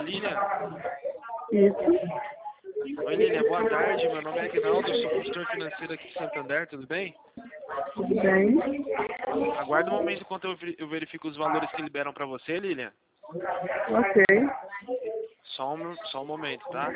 Lilian? Isso. Oi, Lilian, boa tarde. Meu nome é Aguinaldo, eu sou consultor financeiro aqui de Santander, tudo bem? Tudo bem? Aguarda um momento enquanto eu verifico os valores que liberam para você, Lilian. Ok. Só um momento, tá?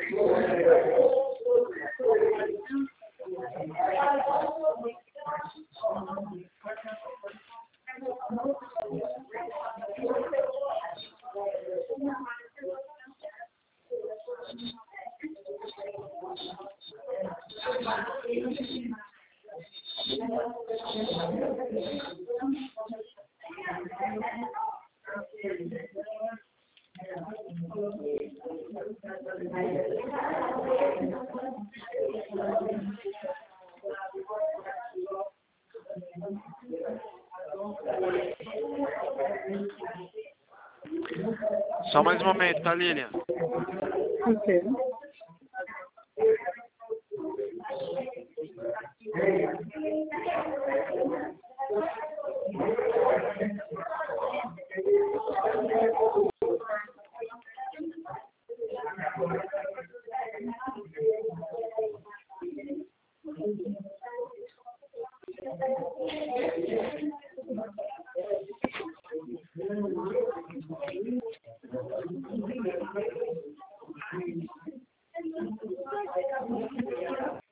Só mais um momento, tá, Lilian? Ok.